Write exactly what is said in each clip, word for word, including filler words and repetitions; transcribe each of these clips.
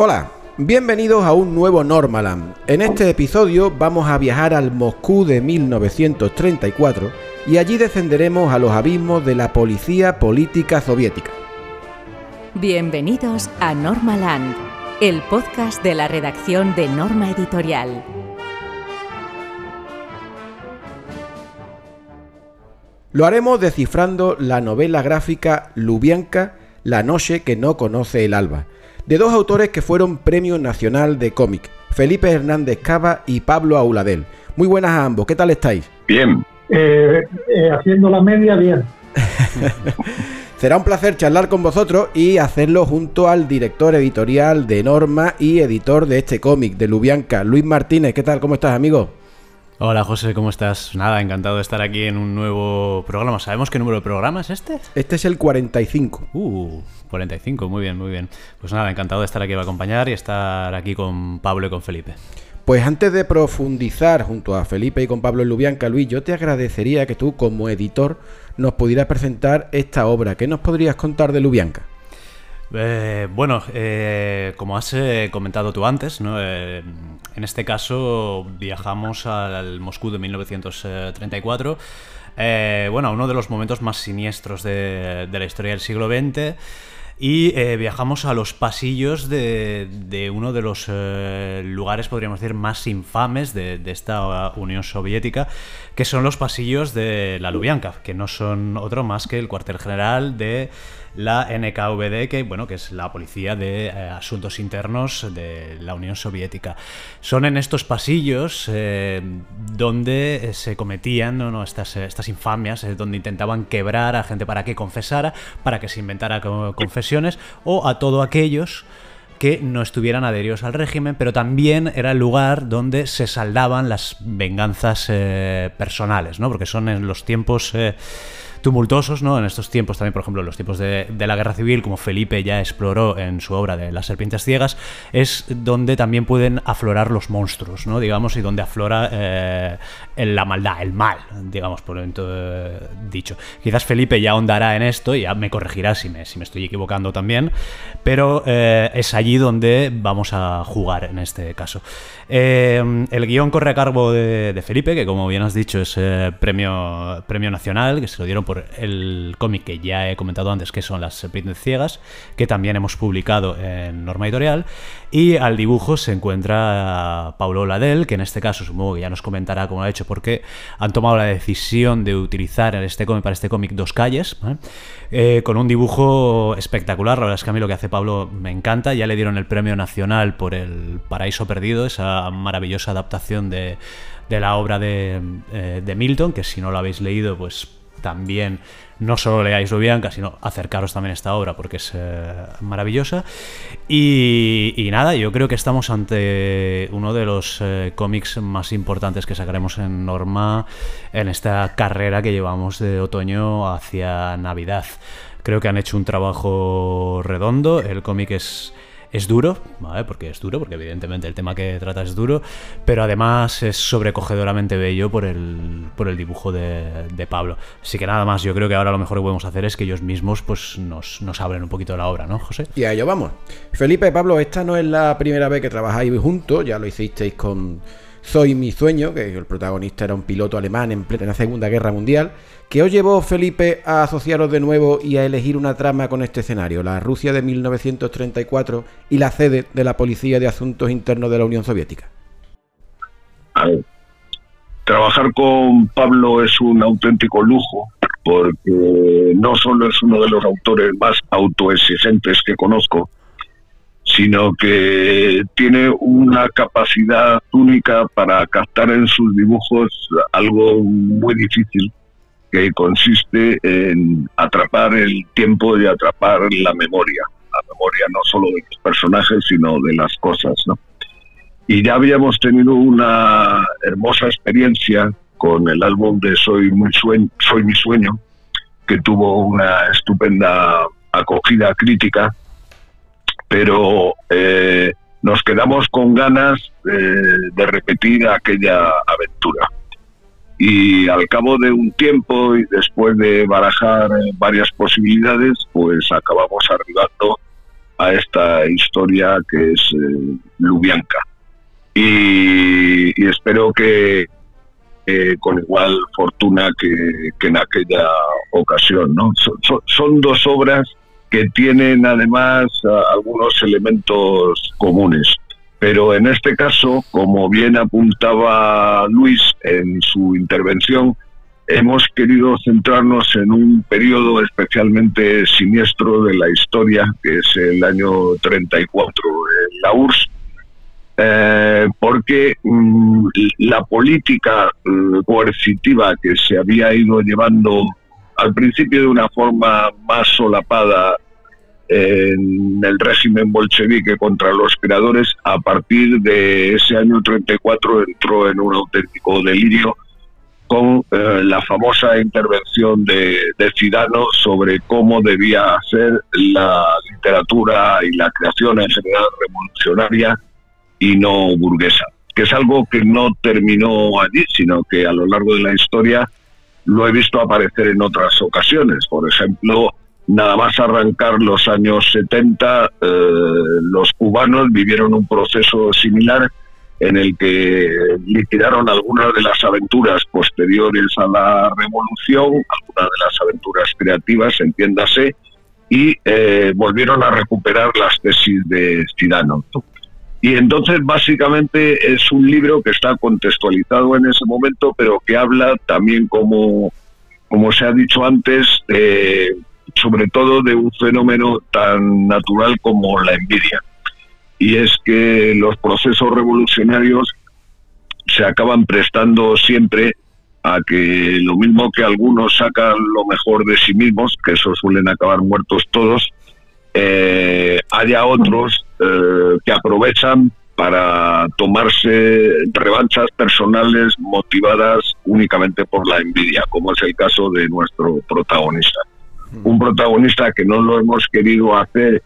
Hola, bienvenidos a un nuevo Normaland. En este episodio vamos a viajar al Moscú de mil novecientos treinta y cuatro y allí descenderemos a los abismos de la policía política soviética. Bienvenidos a Normaland, el podcast de la redacción de Norma Editorial. Lo haremos descifrando la novela gráfica Lubianka, La noche que no conoce el alba, de dos autores que fueron Premio Nacional de Cómic, Felipe Hernández Cava y Pablo Auladel. Muy buenas a ambos, ¿qué tal estáis? Bien. Eh, eh, haciendo la media, bien. Será un placer charlar con vosotros y hacerlo junto al director editorial de Norma y editor de este cómic, de Lubianka, Luis Martínez. ¿Qué tal? ¿Cómo estás, amigo? Hola, José, ¿cómo estás? Nada, encantado de estar aquí en un nuevo programa. ¿Sabemos qué número de programa es este? Este es el cuarenta y cinco. Uh, cuarenta y cinco, muy bien, muy bien. Pues nada, encantado de estar aquí para acompañar y estar aquí con Pablo y con Felipe. Pues antes de profundizar junto a Felipe y con Pablo en Lubianka, Luis, yo te agradecería que tú, como editor, nos pudieras presentar esta obra. ¿Qué nos podrías contar de Lubianka? Eh, bueno, eh, como has eh, comentado tú antes, ¿no? Eh, en este caso viajamos al Moscú de mil novecientos treinta y cuatro, eh, bueno, a uno de los momentos más siniestros de, de la historia del siglo veinte. Y eh, viajamos a los pasillos de, de uno de los eh, lugares, podríamos decir, más infames de, de esta Unión Soviética, que son los pasillos de la Lubianka, que no son otro más que el cuartel general de la N K V D, que, bueno, que es la Policía de eh, Asuntos Internos de la Unión Soviética. Son en estos pasillos eh, donde se cometían no, no, estas, estas infamias, eh, donde intentaban quebrar a gente para que confesara, para que se inventara confesiones, o a todos aquellos que no estuvieran adheridos al régimen, pero también era el lugar donde se saldaban las venganzas eh, personales, ¿no? Porque son en los tiempos eh, tumultuosos, ¿no? En estos tiempos también, por ejemplo, en los tiempos de, de la Guerra Civil, como Felipe ya exploró en su obra de Las serpientes ciegas, es donde también pueden aflorar los monstruos, ¿no? Digamos, y donde aflora eh, la maldad, el mal, digamos, por dentro eh, dicho. Quizás Felipe ya ahondará en esto y ya me corregirá si me, si me estoy equivocando también, pero eh, es allí donde vamos a jugar en este caso. Eh, el guión corre a cargo de, de Felipe, que como bien has dicho es eh, premio, premio nacional, que se lo dieron por por el cómic que ya he comentado antes, que son Las serpientes ciegas, que también hemos publicado en Norma Editorial, y al dibujo se encuentra Pablo Auladel, que en este caso supongo que ya nos comentará cómo lo ha hecho, porque han tomado la decisión de utilizar en este cómic, para este cómic dos calles, ¿eh? Eh, con un dibujo espectacular. La verdad es que a mí lo que hace Pablo me encanta. Ya le dieron el premio nacional por El paraíso perdido, esa maravillosa adaptación de, de la obra de, eh, de Milton, que si no lo habéis leído, pues también no solo leáis Lubianka, sino acercaros también a esta obra porque es eh, maravillosa. Y, y nada, yo creo que estamos ante uno de los eh, cómics más importantes que sacaremos en Norma en esta carrera que llevamos de otoño hacia Navidad. Creo que han hecho un trabajo redondo. El cómic es... Es duro, ¿vale? Porque es duro, porque evidentemente el tema que trata es duro, pero además es sobrecogedoramente bello por el, por el dibujo de, de Pablo. Así que nada más, yo creo que ahora lo mejor que podemos hacer es que ellos mismos pues nos, nos hablen un poquito de la obra, ¿no, José? Y a ello vamos. Felipe, Pablo, esta no es la primera vez que trabajáis juntos, ya lo hicisteis con Soy mi sueño, que el protagonista era un piloto alemán en plena Segunda Guerra Mundial. ¿Qué os llevó, Felipe, a asociaros de nuevo y a elegir una trama con este escenario, la Rusia de mil novecientos treinta y cuatro y la sede de la Policía de Asuntos Internos de la Unión Soviética? A ver, trabajar con Pablo es un auténtico lujo, porque no solo es uno de los autores más autoexigentes que conozco, sino que tiene una capacidad única para captar en sus dibujos algo muy difícil, que consiste en atrapar el tiempo y atrapar la memoria. La memoria no solo de los personajes, sino de las cosas, ¿no? Y ya habíamos tenido una hermosa experiencia con el álbum de Soy mi sueño, Soy mi sueño, que tuvo una estupenda acogida crítica, pero eh, nos quedamos con ganas eh, de repetir aquella aventura. Y al cabo de un tiempo y después de barajar varias posibilidades, pues acabamos arribando a esta esta historia que es eh, Lubyanka. Y, y espero que eh, con igual fortuna que, que en aquella ocasión, ¿no? So, so, son dos obras que tienen además a, algunos elementos comunes. Pero en este caso, como bien apuntaba Luis en su intervención, hemos querido centrarnos en un periodo especialmente siniestro de la historia, que es el año treinta y cuatro, en la U R S S, eh, porque mmm, la política mmm, coercitiva que se había ido llevando al principio de una forma más solapada en el régimen bolchevique contra los creadores, a partir de ese año treinta y cuatro entró en un auténtico delirio con eh, la famosa intervención de, de Zidano sobre cómo debía ser la literatura y la creación en general revolucionaria y no burguesa, que es algo que no terminó allí, sino que a lo largo de la historia lo he visto aparecer en otras ocasiones. Por ejemplo, nada más arrancar los años setenta, eh, los cubanos vivieron un proceso similar en el que liquidaron algunas de las aventuras posteriores a la revolución, algunas de las aventuras creativas, entiéndase, y eh, volvieron a recuperar las tesis de Zidano. Y entonces básicamente es un libro que está contextualizado en ese momento, pero que habla también, como, como se ha dicho antes, eh, sobre todo de un fenómeno tan natural como la envidia. Y es que los procesos revolucionarios se acaban prestando siempre a que, lo mismo que algunos sacan lo mejor de sí mismos, que eso suelen acabar muertos todos, eh, haya otros eh, que aprovechan para tomarse revanchas personales motivadas únicamente por la envidia, como es el caso de nuestro protagonista. Un protagonista que no lo hemos querido hacer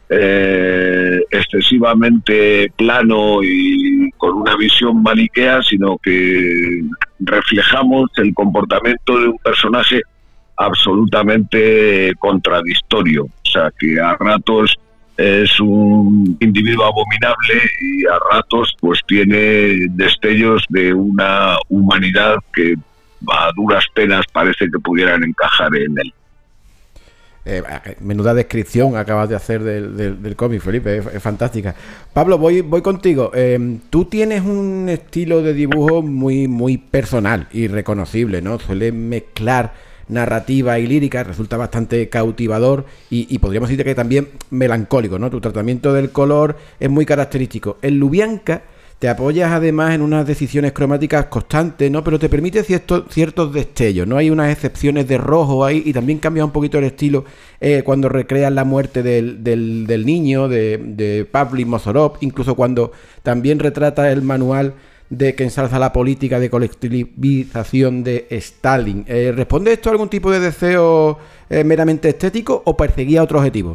Eh, excesivamente plano y con una visión maniquea, sino que reflejamos el comportamiento de un personaje absolutamente contradictorio, o sea, que a ratos es un individuo abominable y a ratos pues tiene destellos de una humanidad que a duras penas parece que pudieran encajar en él. Eh, menuda descripción acabas de hacer del, del, del cómic, Felipe, es, es fantástica. Pablo, voy, voy contigo. Eh, tú tienes un estilo de dibujo muy, muy personal y reconocible, ¿no? Sueles mezclar narrativa y lírica, resulta bastante cautivador y, y podríamos decir que también melancólico, ¿no? Tu tratamiento del color es muy característico. En Lubyanka te apoyas además en unas decisiones cromáticas constantes, ¿no? Pero te permite ciertos, ciertos destellos, ¿no? Hay unas excepciones de rojo ahí y también cambia un poquito el estilo eh, cuando recreas la muerte del, del, del niño, de, de Pavlik Mozorov, incluso cuando también retrata el manual de que ensalza la política de colectivización de Stalin. Eh, ¿Responde esto a algún tipo de deseo eh, meramente estético o perseguía otro objetivo?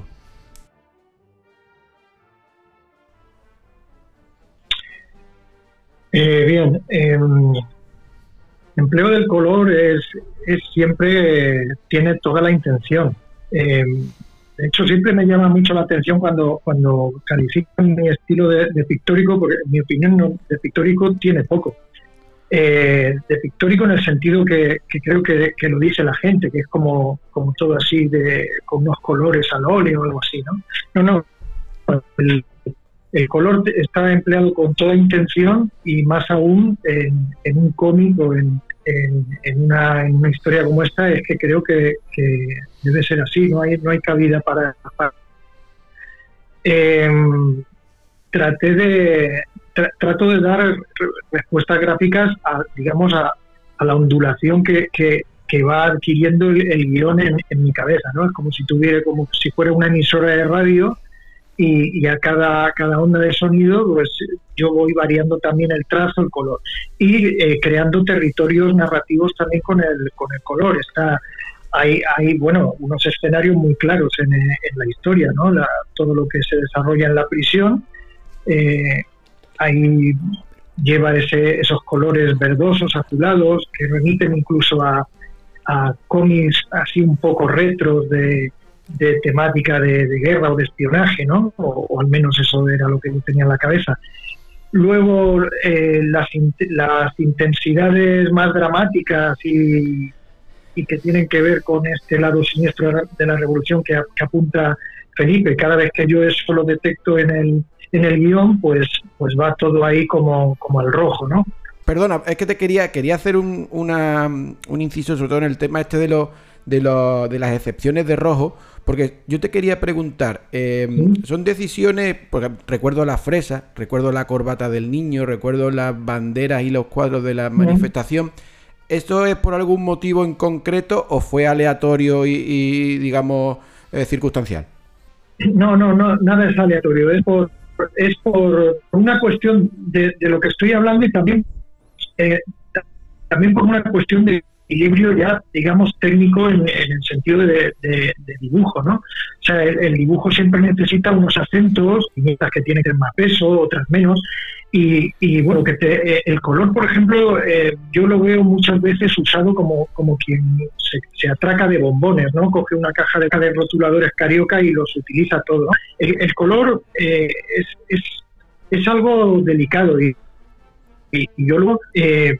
Eh, bien, eh, empleo del color es, es siempre, eh, tiene toda la intención. Eh, de hecho, siempre me llama mucho la atención cuando, cuando califican mi estilo de, de pictórico, porque en mi opinión no, de pictórico tiene poco. Eh, de pictórico en el sentido que, que creo que, que lo dice la gente, que es como, como todo así, de, con unos colores al óleo o algo así, ¿no? No, no. El, El color está empleado con toda intención y más aún en, en un cómic o en, en, en, una, en una historia como esta, es que creo que, que debe ser así, no hay, no hay cabida para... para. Eh, traté de, tra, trato de dar respuestas gráficas a, digamos, a, a la ondulación que, que, que va adquiriendo el, el guión en, en mi cabeza, ¿no? Es como si tuviera, como si fuera una emisora de radio. Y, y a cada, cada onda de sonido pues yo voy variando también el trazo, el color y eh, creando territorios narrativos también con el con el color. Está hay hay bueno unos escenarios muy claros en, en la historia, ¿no? La, todo lo que se desarrolla en la prisión eh, ahí lleva ese, esos colores verdosos, azulados, que remiten incluso a, a cómics así un poco retros de de temática de, de guerra o de espionaje, ¿no? O, o al menos eso era lo que yo tenía en la cabeza. Luego, eh, las, las intensidades más dramáticas y, y que tienen que ver con este lado siniestro de la revolución que, que apunta Felipe. Cada vez que yo eso lo detecto en el, en el guión, pues, pues va todo ahí como, como al rojo, ¿no? Perdona, es que te quería quería hacer un, una, un inciso, sobre todo en el tema este de, lo, de, lo, de las excepciones de rojo, porque yo te quería preguntar, eh, ¿Sí? son decisiones, porque recuerdo la fresa, recuerdo la corbata del niño, recuerdo las banderas y los cuadros de la ¿Sí? manifestación. ¿Esto es por algún motivo en concreto o fue aleatorio y, y digamos, eh, circunstancial? No, no, no, nada es aleatorio, es por, es por una cuestión de, de lo que estoy hablando y también, eh, también por una cuestión de equilibrio ya, digamos, técnico en, en el sentido de, de, de dibujo, ¿no? O sea, el, el dibujo siempre necesita unos acentos, viñetas que tienen más peso, otras menos, y, y bueno, que te, el color, por ejemplo, eh, yo lo veo muchas veces usado como, como quien se, se atraca de bombones, ¿no? Coge una caja de, de rotuladores Carioca y los utiliza todo, ¿no? El, el color eh, es, es, es algo delicado y, y, y yo lo... Eh,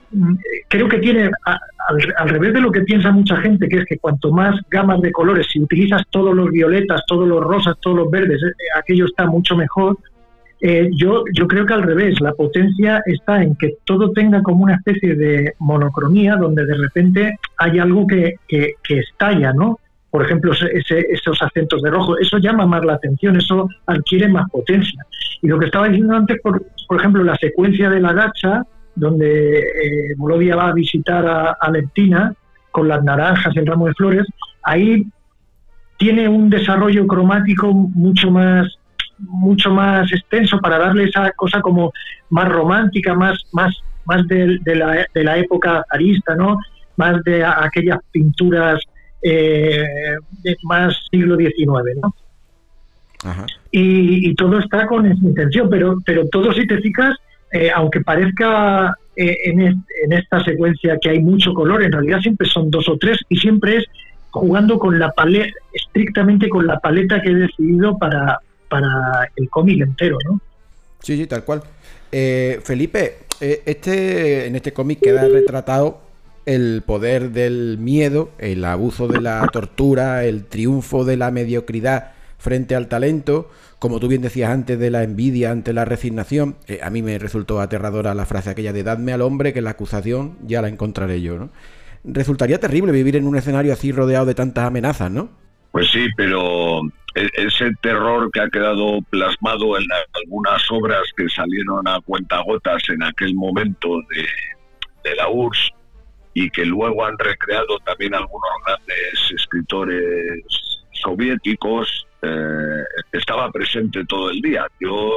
creo que tiene, a, al, al revés de lo que piensa mucha gente, que es que cuanto más gamas de colores, si utilizas todos los violetas, todos los rosas, todos los verdes, eh, aquello está mucho mejor. Eh, yo, yo creo que al revés, la potencia está en que todo tenga como una especie de monocromía, donde de repente hay algo que, que, que estalla, ¿no? Por ejemplo, ese, esos acentos de rojo, eso llama más la atención, eso adquiere más potencia. Y lo que estaba diciendo antes, por, por ejemplo, la secuencia de la gacha, donde eh, Molovia va a visitar a, a Leptina con las naranjas y el ramo de flores, ahí tiene un desarrollo cromático mucho más mucho más extenso para darle esa cosa como más romántica, más más más de, de, la, de la época zarista, ¿no? Más de a, aquellas pinturas eh, de más siglo diecinueve, ¿no? Ajá. Y, y todo está con esa intención, pero pero todo, si te fijas, Eh, aunque parezca eh, en, est en esta secuencia que hay mucho color, en realidad siempre son dos o tres y siempre es jugando con la paleta, estrictamente con la paleta que he decidido para, para el cómic entero, ¿no? Sí, sí, tal cual. Eh, Felipe, eh, este en este cómic queda retratado el poder del miedo, el abuso de la tortura, el triunfo de la mediocridad frente al talento, como tú bien decías antes, de la envidia ante la resignación. Eh, a mí me resultó aterradora la frase aquella de dadme al hombre que la acusación ya la encontraré yo, ¿no? Resultaría terrible vivir en un escenario así rodeado de tantas amenazas, ¿no? Pues sí, pero ese terror que ha quedado plasmado en algunas obras que salieron a cuentagotas en aquel momento de, de la U R S S y que luego han recreado también algunos grandes escritores soviéticos, eh, estaba presente todo el día. Yo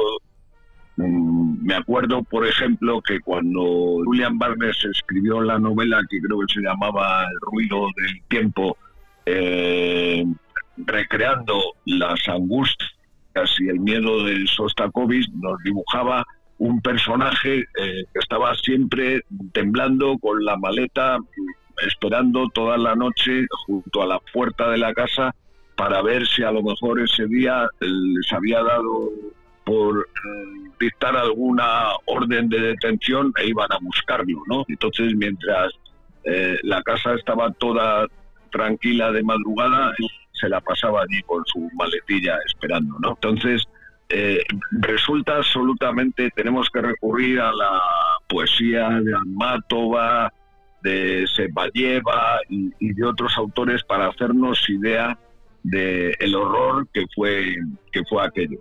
mm, me acuerdo, por ejemplo, que cuando Julian Barnes escribió la novela que creo que se llamaba El ruido del tiempo, eh, recreando las angustias y el miedo de Sostakovich, nos dibujaba un personaje eh, que estaba siempre temblando con la maleta, esperando toda la noche junto a la puerta de la casa para ver si a lo mejor ese día eh, les había dado por eh, dictar alguna orden de detención e iban a buscarlo, ¿no? Entonces, mientras eh, la casa estaba toda tranquila de madrugada, se la pasaba allí con su maletilla esperando, ¿no? Entonces, eh, resulta absolutamente, tenemos que recurrir a la poesía de Almátova, de Seballeva y, y de otros autores para hacernos idea de el horror que fue que fue aquello.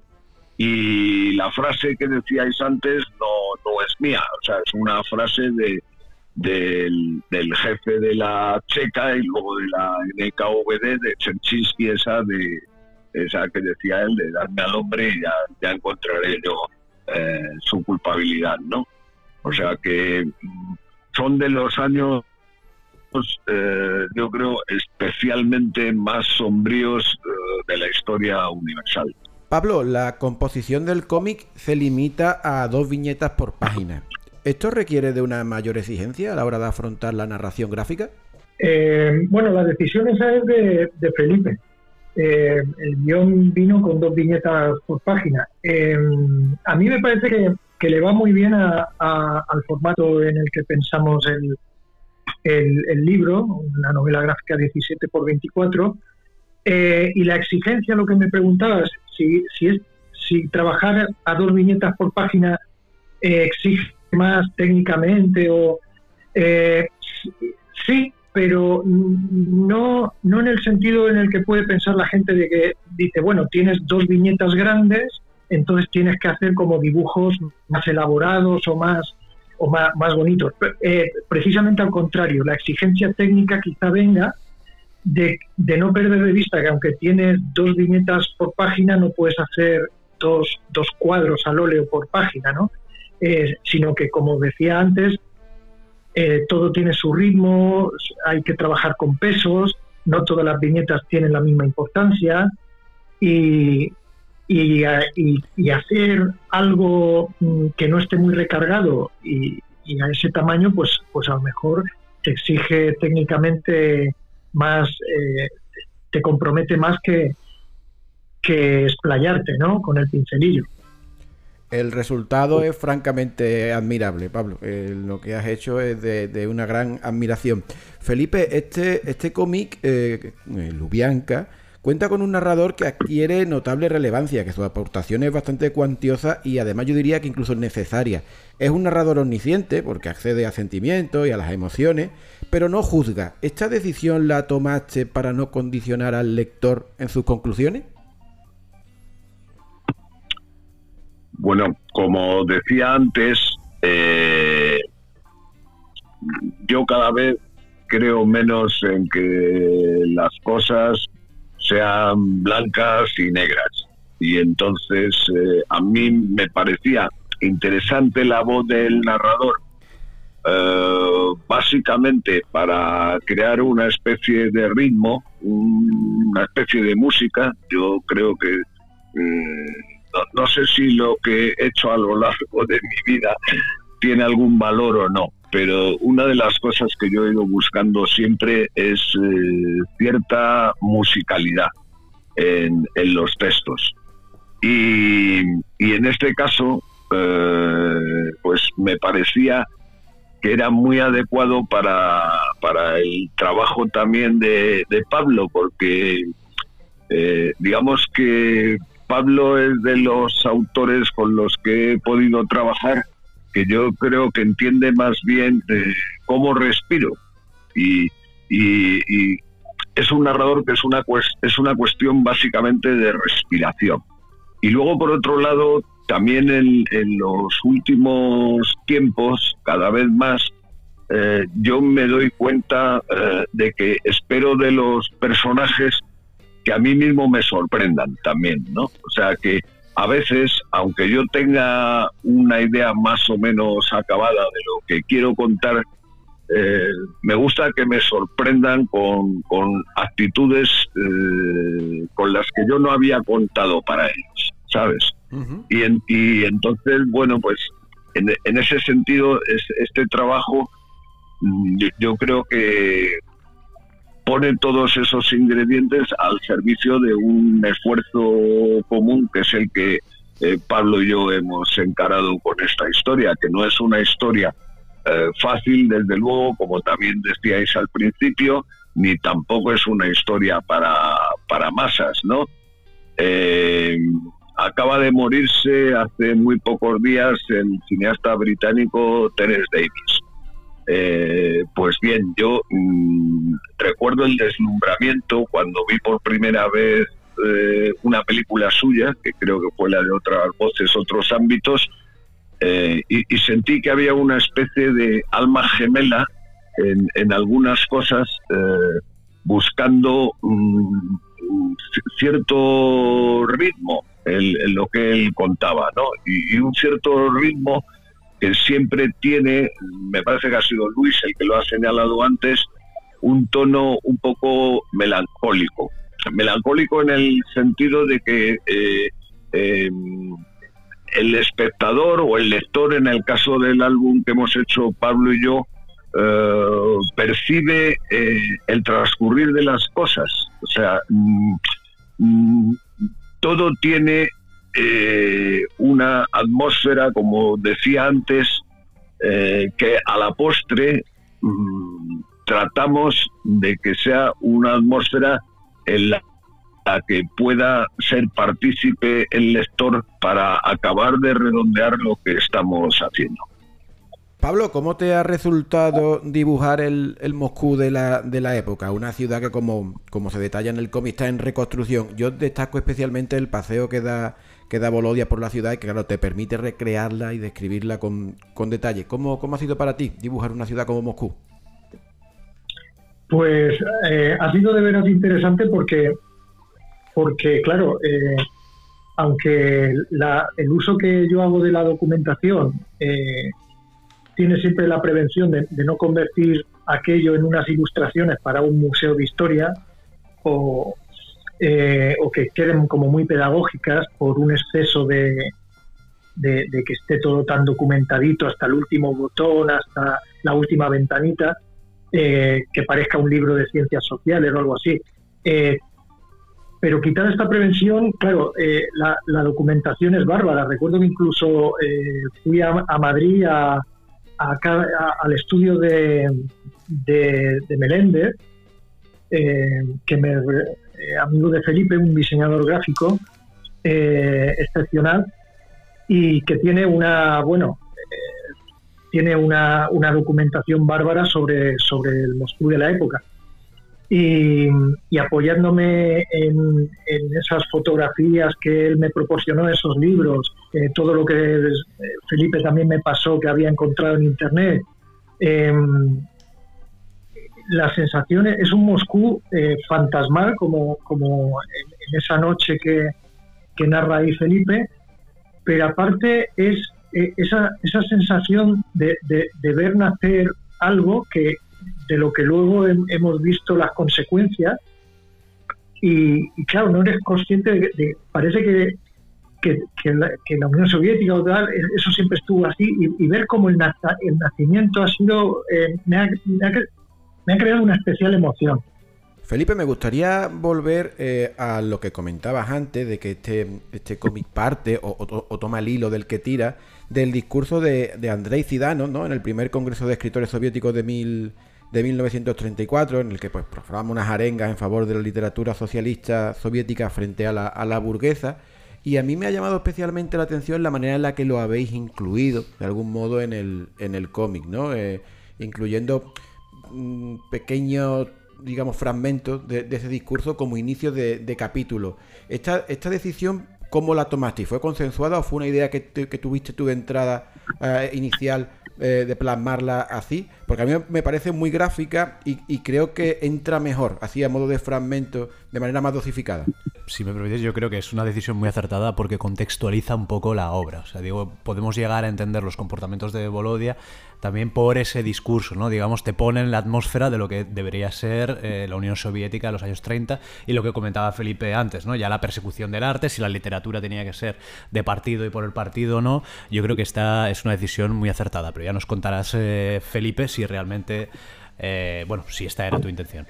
Y la frase que decíais antes no, no es mía, o sea, es una frase de del, del jefe de la Checa y luego de la N K V D, de Cherchinsky, esa de esa que decía él, de darme al hombre y ya, ya encontraré yo eh, su culpabilidad, ¿no? O sea que son de los años Eh, yo creo especialmente más sombríos eh, de la historia universal. Pablo, la composición del cómic se limita a dos viñetas por página. ¿Esto requiere de una mayor exigencia a la hora de afrontar la narración gráfica? Eh, bueno, la decisión esa es de, de Felipe. eh, el guión vino con dos viñetas por página. Eh, a mí me parece que, que le va muy bien a, a, al formato en el que pensamos el, el, el libro, una novela gráfica diecisiete por veinticuatro, eh, y la exigencia, lo que me preguntabas, si, si, es, si trabajar a dos viñetas por página eh, exige más técnicamente o... Eh, sí, pero no, no en el sentido en el que puede pensar la gente de que dice, bueno, tienes dos viñetas grandes, entonces tienes que hacer como dibujos más elaborados o más o más, más bonitos. Eh, precisamente al contrario, la exigencia técnica quizá venga de, de no perder de vista que aunque tienes dos viñetas por página, no puedes hacer dos, dos cuadros al óleo por página, ¿no? Eh, sino que, como decía antes, Eh, todo tiene su ritmo, hay que trabajar con pesos, no todas las viñetas tienen la misma importancia y, y, y, y hacer algo que no esté muy recargado y, y a ese tamaño, pues, pues a lo mejor te exige técnicamente más, eh, te compromete más que, que explayarte, ¿no?, con el pincelillo. El resultado es francamente admirable, Pablo. Eh, lo que has hecho es de, de una gran admiración. Felipe, este, este cómic, eh, Lubyanka, cuenta con un narrador que adquiere notable relevancia, que su aportación es bastante cuantiosa y además yo diría que incluso necesaria. Es un narrador omnisciente porque accede a sentimientos y a las emociones, pero no juzga. ¿Esta decisión la tomaste para no condicionar al lector en sus conclusiones? Bueno, como decía antes, eh, yo cada vez creo menos en que las cosas sean blancas y negras. Y entonces eh, a mí me parecía interesante la voz del narrador, eh, básicamente para crear una especie de ritmo, una especie de música. Yo creo que... Eh, No, no sé si lo que he hecho a lo largo de mi vida tiene algún valor o no, pero una de las cosas que yo he ido buscando siempre es eh, cierta musicalidad en, en los textos. Y, y en este caso, eh, pues me parecía que era muy adecuado para, para el trabajo también de, de Pablo, porque eh, digamos que Pablo es de los autores con los que he podido trabajar que yo creo que entiende más bien eh, cómo respiro y, y, y es un narrador que es una, es una cuestión básicamente de respiración. Y luego, por otro lado, también en, en los últimos tiempos, cada vez más, eh, yo me doy cuenta eh, de que espero de los personajes que a mí mismo me sorprendan también, ¿no? O sea, que a veces, aunque yo tenga una idea más o menos acabada de lo que quiero contar, eh, me gusta que me sorprendan con, con actitudes eh, con las que yo no había contado para ellos, ¿sabes? Uh-huh. Y, en, y entonces, bueno, pues en, en ese sentido, es, este trabajo, yo, yo creo que pone todos esos ingredientes al servicio de un esfuerzo común, que es el que eh, Pablo y yo hemos encarado con esta historia, que no es una historia eh, fácil, desde luego, como también decíais al principio, ni tampoco es una historia para, para masas, ¿no? Eh, acaba de morirse hace muy pocos días el cineasta británico Terence Davis. Eh, pues bien, yo mmm, recuerdo el deslumbramiento cuando vi por primera vez eh, una película suya, que creo que fue la de Otras Voces, Otros Ámbitos, eh, y, y sentí que había una especie de alma gemela en, en algunas cosas, eh, buscando mmm, cierto ritmo en, en lo que él contaba, ¿no? Y, y un cierto ritmo que siempre tiene, me parece que ha sido Luis el que lo ha señalado antes, un tono un poco melancólico. Melancólico en el sentido de que eh, eh, el espectador o el lector, en el caso del álbum que hemos hecho Pablo y yo, eh, percibe eh, el transcurrir de las cosas. O sea, mmm, todo tiene eh, una atmósfera, como decía antes, eh, que a la postre mmm, tratamos de que sea una atmósfera en la que pueda ser partícipe el lector para acabar de redondear lo que estamos haciendo. Pablo, ¿cómo te ha resultado dibujar el, el Moscú de la, de la época? Una ciudad que, como, como se detalla en el cómic, está en reconstrucción. Yo destaco especialmente el paseo que da, que da Volodia por la ciudad y que, claro, te permite recrearla y describirla con, con detalle. ¿Cómo, ¿Cómo ha sido para ti dibujar una ciudad como Moscú? Pues eh, ha sido de veras interesante porque, porque claro, eh, aunque la, el uso que yo hago de la documentación eh, tiene siempre la prevención de, de no convertir aquello en unas ilustraciones para un museo de historia o, eh, o que queden como muy pedagógicas por un exceso de, de, de que esté todo tan documentadito hasta el último botón, hasta la última ventanita, eh, que parezca un libro de ciencias sociales o algo así. Eh, pero quitar esta prevención, claro, eh, la, la documentación es bárbara. Recuerdo que incluso eh, fui a, a Madrid a Acá, a, al estudio de, de, de Meléndez, eh, que me, eh, amigo de Felipe, un diseñador gráfico eh, excepcional y que tiene una, bueno, eh, tiene una, una documentación bárbara sobre, sobre el Moscú de la época. Y, y apoyándome en, en esas fotografías que él me proporcionó, esos libros, eh, todo lo que eh, Felipe también me pasó que había encontrado en internet, eh, la sensación es un Moscú eh, fantasmal, como, como en, en esa noche que, que narra ahí Felipe, pero aparte es eh, esa, esa sensación de, de, de ver nacer algo que de lo que luego he, hemos visto las consecuencias y, y claro, no eres consciente de, de parece que, que, que, la, que la Unión Soviética o tal, eso siempre estuvo así y, y ver cómo el, naza, el nacimiento ha sido, eh, me, ha, me, ha, me ha creado una especial emoción. Felipe, me gustaría volver eh, a lo que comentabas antes de que este, este cómic parte o, o, o toma el hilo del que tira del discurso de, de Andrei Zhdanov, ¿no? En el primer Congreso de Escritores Soviéticos de, mil, de mil novecientos treinta y cuatro, en el que pues profesamos unas arengas en favor de la literatura socialista soviética frente a la, a la burguesa. Y a mí me ha llamado especialmente la atención la manera en la que lo habéis incluido, de algún modo, en el, en el cómic, ¿no? Eh, incluyendo mmm, pequeños, digamos, fragmentos de, de ese discurso como inicio de, de capítulo. Esta, esta decisión, ¿cómo la tomaste? ¿Fue consensuada o fue una idea que, te, que tuviste tú de entrada eh, inicial eh, de plasmarla así? Porque a mí me parece muy gráfica y, y creo que entra mejor, así a modo de fragmento, de manera más dosificada. Si me permites, yo creo que es una decisión muy acertada porque contextualiza un poco la obra. O sea, digo, podemos llegar a entender los comportamientos de Volodia también por ese discurso, ¿no? Digamos, te pone en la atmósfera de lo que debería ser eh, la Unión Soviética de los años treinta y lo que comentaba Felipe antes, ¿no? Ya la persecución del arte, si la literatura tenía que ser de partido y por el partido o no. Yo creo que esta es una decisión muy acertada, pero ya nos contarás, eh, Felipe, si realmente, eh, bueno, si esta era tu intención.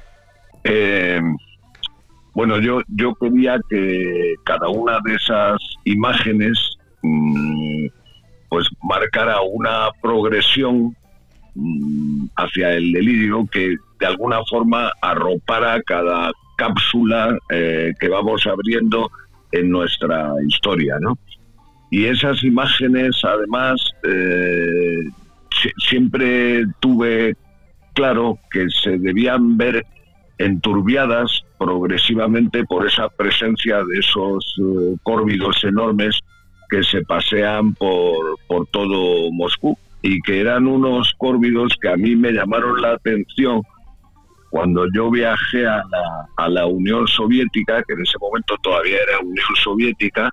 Eh... Bueno, yo, yo quería que cada una de esas imágenes mmm, pues marcara una progresión mmm, hacia el delirio que de alguna forma arropara cada cápsula eh, que vamos abriendo en nuestra historia, ¿no? Y esas imágenes, además, eh, si, siempre tuve claro que se debían ver enturbiadas progresivamente por esa presencia de esos uh, córvidos enormes que se pasean por, por todo Moscú y que eran unos córvidos que a mí me llamaron la atención cuando yo viajé a la, a la Unión Soviética, que en ese momento todavía era Unión Soviética,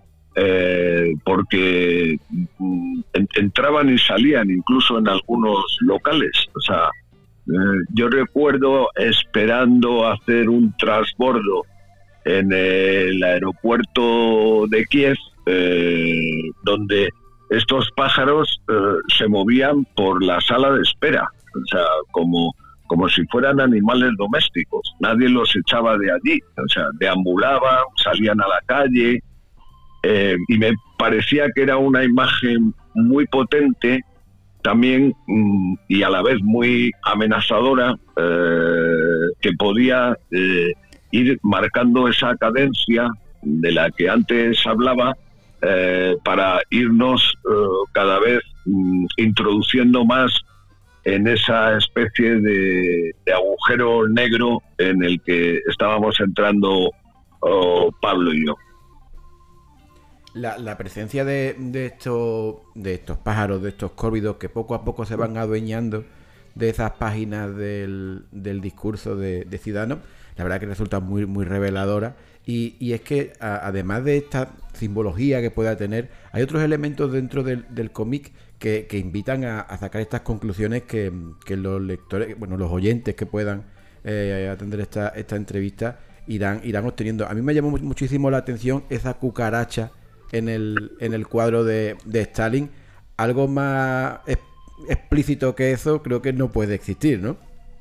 eh, porque mm, entraban y salían incluso en algunos locales, o sea, Eh, yo recuerdo esperando hacer un transbordo en el aeropuerto de Kiev, eh, donde estos pájaros eh, se movían por la sala de espera, o sea, como, como si fueran animales domésticos. Nadie los echaba de allí, o sea, deambulaban, salían a la calle, eh, y me parecía que era una imagen muy potente también, mmm, y a la vez muy amenazadora, eh, que podía eh, ir marcando esa cadencia de la que antes hablaba, eh, para irnos eh, cada vez mmm, introduciendo más en esa especie de, de agujero negro en el que estábamos entrando oh, Pablo y yo. La, la presencia de, de, estos, de estos pájaros, de estos córvidos que poco a poco se van adueñando de esas páginas del, del discurso de, de Ciudadanos, la verdad que resulta muy, muy reveladora. Y, y es que a, además de esta simbología que pueda tener, hay otros elementos dentro del, del cómic que, que invitan a, a sacar estas conclusiones que, que los lectores, bueno, los oyentes que puedan eh, atender esta, esta entrevista irán, irán obteniendo. A mí me llamó muchísimo la atención esa cucaracha en el, en el cuadro de, de Stalin. Algo más es, explícito que eso creo que no puede existir, ¿no?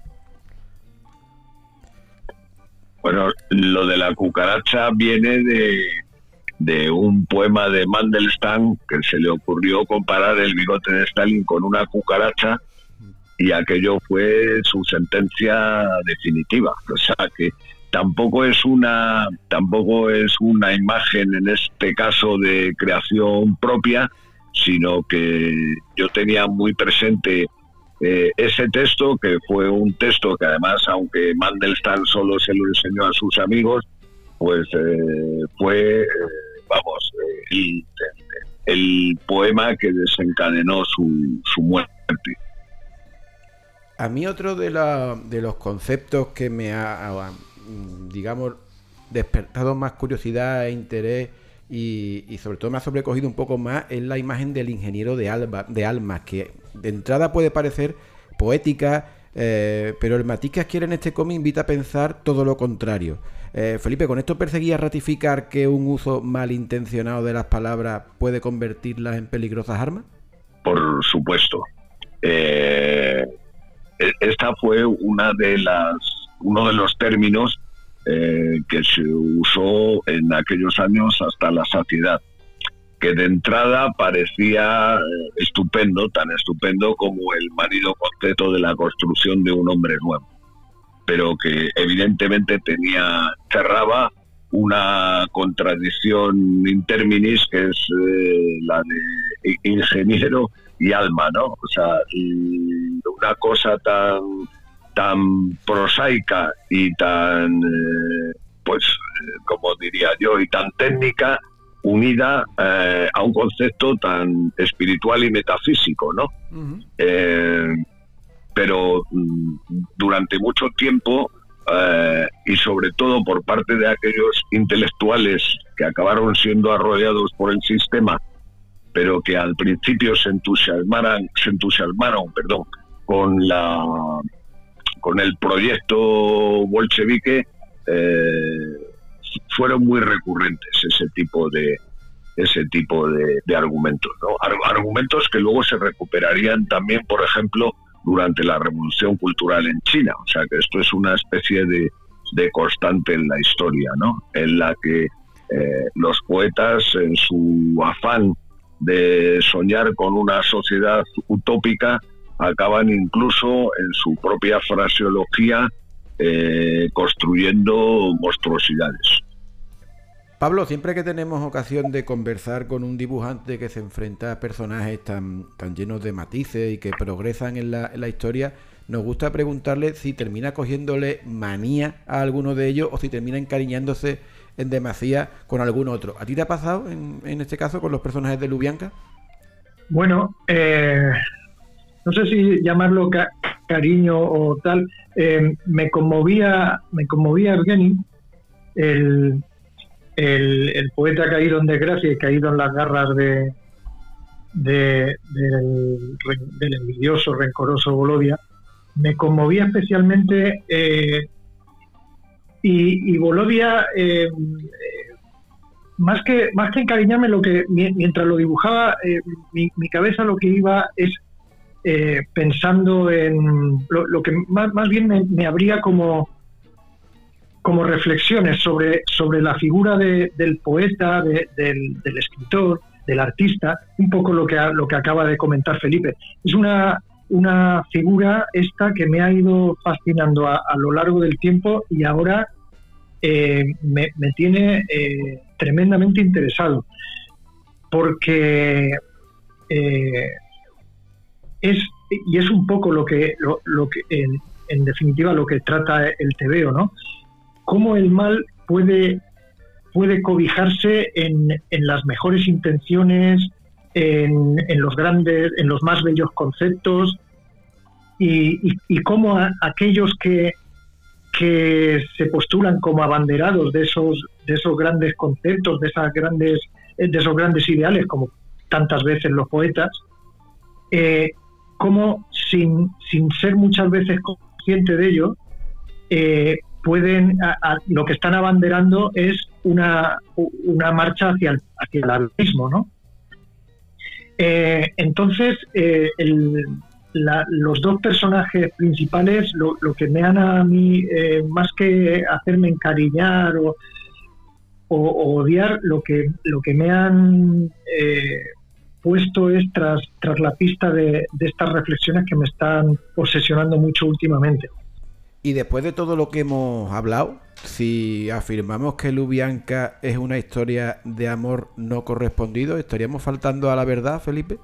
Bueno, lo de la cucaracha viene de, de un poema de Mandelstam, que se le ocurrió comparar el bigote de Stalin con una cucaracha, y aquello fue su sentencia definitiva. O sea que tampoco es una tampoco es una imagen en este caso de creación propia, sino que yo tenía muy presente eh, ese texto, que fue un texto que además, aunque Mandelstam solo se lo enseñó a sus amigos, pues eh, fue eh, vamos eh, el, el poema que desencadenó su, su muerte. A mí otro de, la, de los conceptos que me ha, digamos, despertado más curiosidad e interés y, y sobre todo me ha sobrecogido un poco más es la imagen del ingeniero de, Alba, de almas, que de entrada puede parecer poética, eh, pero el matiz que adquiere en este cómic invita a pensar todo lo contrario. Eh, Felipe, ¿con esto perseguía ratificar que un uso malintencionado de las palabras puede convertirlas en peligrosas armas? Por supuesto. Eh, esta fue una de las uno de los términos eh, que se usó en aquellos años hasta la saciedad, que de entrada parecía eh, estupendo, tan estupendo como el manido concepto de la construcción de un hombre nuevo, pero que evidentemente tenía cerraba una contradicción in terminis, que es eh, la de ingeniero y alma, ¿no? O sea, y una cosa tan tan prosaica y tan, eh, pues, eh, como diría yo, y tan técnica, unida eh, a un concepto tan espiritual y metafísico, ¿no? Uh-huh. Eh, pero mm, durante mucho tiempo, eh, y sobre todo por parte de aquellos intelectuales que acabaron siendo arrollados por el sistema, pero que al principio se entusiasmaran, se entusiasmaron, perdón, con la con el proyecto bolchevique, eh, fueron muy recurrentes ese tipo de ese tipo de, de argumentos, ¿no? Ar- argumentos que luego se recuperarían también, por ejemplo, durante la Revolución Cultural en China. O sea que esto es una especie de, de constante en la historia, ¿no? En la que eh, los poetas, en su afán de soñar con una sociedad utópica, acaban incluso en su propia fraseología eh, construyendo monstruosidades. Pablo, siempre que tenemos ocasión de conversar con un dibujante que se enfrenta a personajes tan, tan llenos de matices y que progresan en la, en la historia, nos gusta preguntarle si termina cogiéndole manía a alguno de ellos o si termina encariñándose en demasía con algún otro. ¿A ti te ha pasado en, en este caso con los personajes de Lubyanka? Bueno, eh... no sé si llamarlo ca- cariño o tal, eh, me conmovía me conmovía Evgeny, el, el, el poeta caído en desgracia y caído en las garras de, de del, del envidioso, rencoroso Volodia. Me conmovía especialmente eh, y, y Volodia, eh, eh, más que más que encariñarme, lo que mientras lo dibujaba, eh, mi, mi cabeza lo que iba es eh, pensando en lo, lo que más, más bien me, me abría como, como reflexiones sobre, sobre la figura de, del poeta, de, del, del escritor, del artista, un poco lo que, lo que acaba de comentar Felipe. Es una, una figura esta que me ha ido fascinando a, a lo largo del tiempo y ahora eh, me, me tiene eh, tremendamente interesado, porque eh, es, y es un poco lo que, lo, lo que en, en definitiva, lo que trata el tebeo, ¿no? Cómo el mal puede, puede cobijarse en, en las mejores intenciones, en, en los grandes, en los más bellos conceptos, y, y, y cómo a, aquellos que, que se postulan como abanderados de esos, de esos grandes conceptos, de esas grandes, de esos grandes ideales, como tantas veces los poetas, eh, como sin, sin ser muchas veces consciente de ello, eh, pueden a, a, lo que están abanderando es una, una marcha hacia el, hacia el abismo, ¿no? Eh, entonces, eh, el, la, los dos personajes principales, lo, lo que me han a mí, eh, más que hacerme encariñar o, o, o odiar, lo que, lo que me han eh, puesto es tras, tras la pista de, de estas reflexiones que me están obsesionando mucho últimamente. Y después de todo lo que hemos hablado, si afirmamos que Lubyanka es una historia de amor no correspondido, ¿estaríamos faltando a la verdad, Felipe?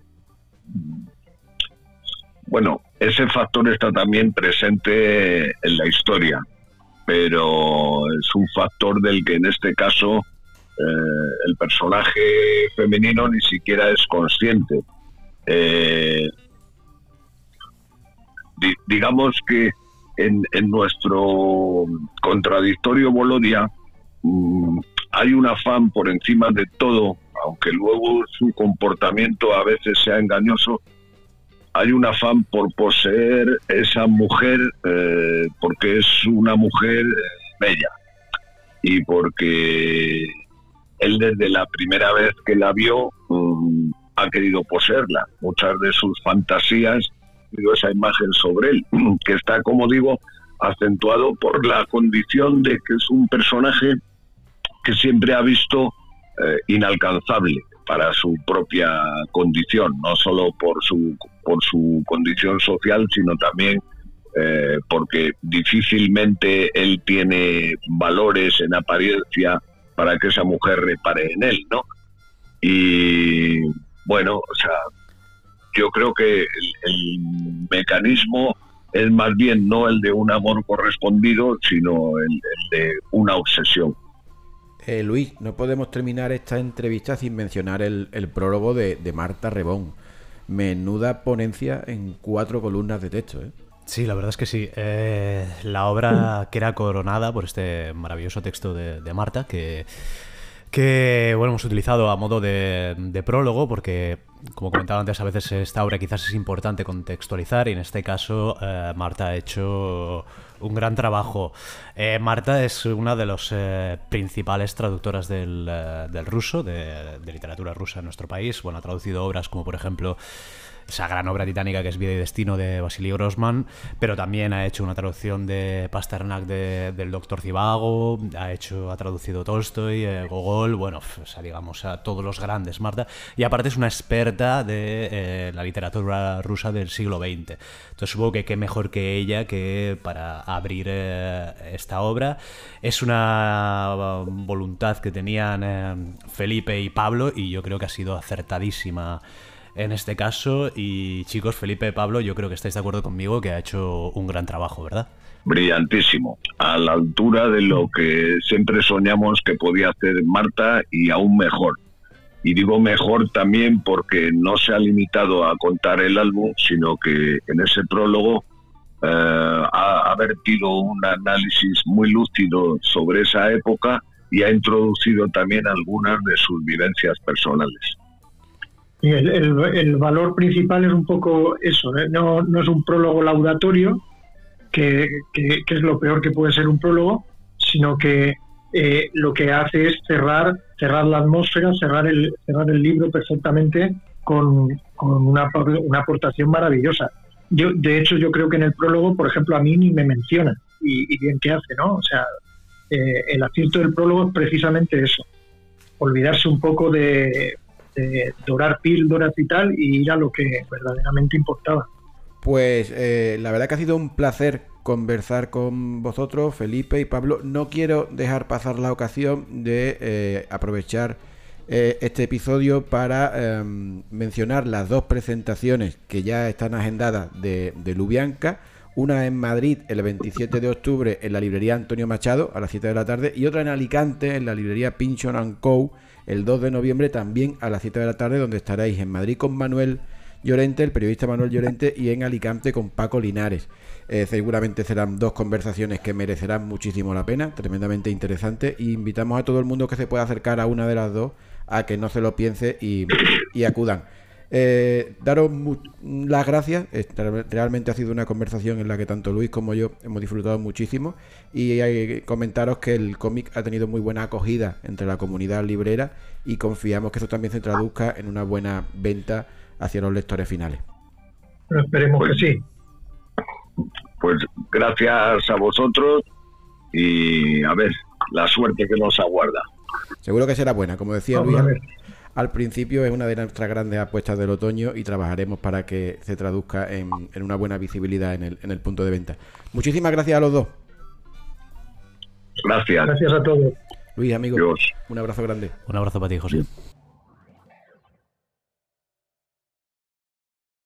Bueno, ese factor está también presente en la historia, pero es un factor del que en este caso eh, el personaje femenino ni siquiera es consciente. Eh, di- digamos que En, en nuestro contradictorio Volodia mmm, hay un afán por encima de todo, aunque luego su comportamiento a veces sea engañoso, hay un afán por poseer esa mujer eh, porque es una mujer bella y porque él desde la primera vez que la vio mmm, ha querido poseerla. Muchas de sus fantasías esa imagen sobre él, que está, como digo, acentuado por la condición de que es un personaje que siempre ha visto eh, inalcanzable para su propia condición, no solo por su, por su condición social, sino también eh, porque difícilmente él tiene valores en apariencia para que esa mujer repare en él, ¿no? Y bueno, o sea, yo creo que el, el mecanismo es más bien no el de un amor correspondido, sino el, el de una obsesión. Eh, Luis, no podemos terminar esta entrevista sin mencionar el, el prólogo de, de Marta Rebón. Menuda ponencia en cuatro columnas de texto, ¿eh? Sí, la verdad es que sí. Eh, la obra queda coronada por este maravilloso texto de, de Marta, que... que bueno, hemos utilizado a modo de, de prólogo porque, como comentaba antes, a veces esta obra quizás es importante contextualizar y en este caso eh, Marta ha hecho un gran trabajo. Eh, Marta es una de las eh, principales traductoras del, eh, del ruso, de, de literatura rusa en nuestro país. Bueno, ha traducido obras como, por ejemplo, esa gran obra titánica que es Vida y Destino de Vasily Grossman, pero también ha hecho una traducción de Pasternak de, del Doctor Zhivago, ha hecho, ha traducido Tolstoy, eh, Gogol, bueno, o sea, digamos, a todos los grandes, Marta, y aparte es una experta de eh, la literatura rusa del siglo veinte. Entonces supongo que qué mejor que ella que para abrir eh, esta obra. Es una voluntad que tenían eh, Felipe y Pablo y yo creo que ha sido acertadísima en este caso. Y chicos, Felipe, Pablo, yo creo que estáis de acuerdo conmigo que ha hecho un gran trabajo, ¿verdad? Brillantísimo, a la altura de lo que siempre soñamos que podía hacer Marta y aún mejor. Y digo mejor también porque no se ha limitado a contar el álbum, sino que en ese prólogo eh, ha, ha vertido un análisis muy lúcido sobre esa época y ha introducido también algunas de sus vivencias personales. Y el, el, el valor principal es un poco eso, ¿eh? no, no es un prólogo laudatorio, que, que, que es lo peor que puede ser un prólogo, sino que eh, lo que hace es cerrar cerrar la atmósfera, cerrar el, cerrar el libro perfectamente con, con una, una aportación maravillosa. Yo, de hecho, yo creo que en el prólogo, por ejemplo, a mí ni me menciona, y, y bien que hace, ¿no? O sea, eh, el acierto del prólogo es precisamente eso, olvidarse un poco de, de dorar píldoras y tal, y ir a lo que verdaderamente importaba. Pues eh, la verdad que ha sido un placer conversar con vosotros, Felipe y Pablo. No quiero dejar pasar la ocasión de eh, aprovechar eh, este episodio para eh, mencionar las dos presentaciones que ya están agendadas de, de Lubianka. Una en Madrid el veintisiete de octubre en la librería Antonio Machado a las siete de la tarde y otra en Alicante en la librería Pinchon and Co el dos de noviembre también a las siete de la tarde, donde estaréis en Madrid con Manuel Llorente, el periodista Manuel Llorente, y en Alicante con Paco Linares. Eh, seguramente serán dos conversaciones que merecerán muchísimo la pena, tremendamente interesantes, y invitamos a todo el mundo que se pueda acercar a una de las dos a que no se lo piense y, y acudan. Eh, daros las gracias. Realmente ha sido una conversación en la que tanto Luis como yo hemos disfrutado muchísimo, y hay, comentaros que el cómic ha tenido muy buena acogida entre la comunidad librera y confiamos que eso también se traduzca en una buena venta hacia los lectores finales. Pero esperemos pues, que sí. Pues gracias a vosotros y a ver la suerte que nos aguarda. Seguro que será buena, como decía Vamos Luis al principio, es una de nuestras grandes apuestas del otoño y trabajaremos para que se traduzca en, en una buena visibilidad en el, en el punto de venta. Muchísimas gracias a los dos. Gracias. Gracias a todos. Luis, amigo, Dios. un abrazo grande. Un abrazo para ti, José.